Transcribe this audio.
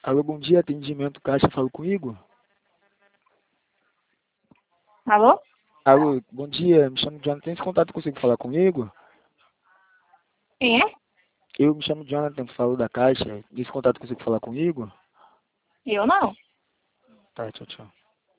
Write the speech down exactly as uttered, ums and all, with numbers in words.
Alô, bom dia, atendimento Caixa, falo com o Igor. Alô? Alô, bom dia, me chamo Jonathan, tem esse contato, consigo falar com o Igor? Quem é? Eu me chamo Jonathan, falo da Caixa, esse contato, consigo falar com o Igor? Eu não. Tá, tchau, tchau.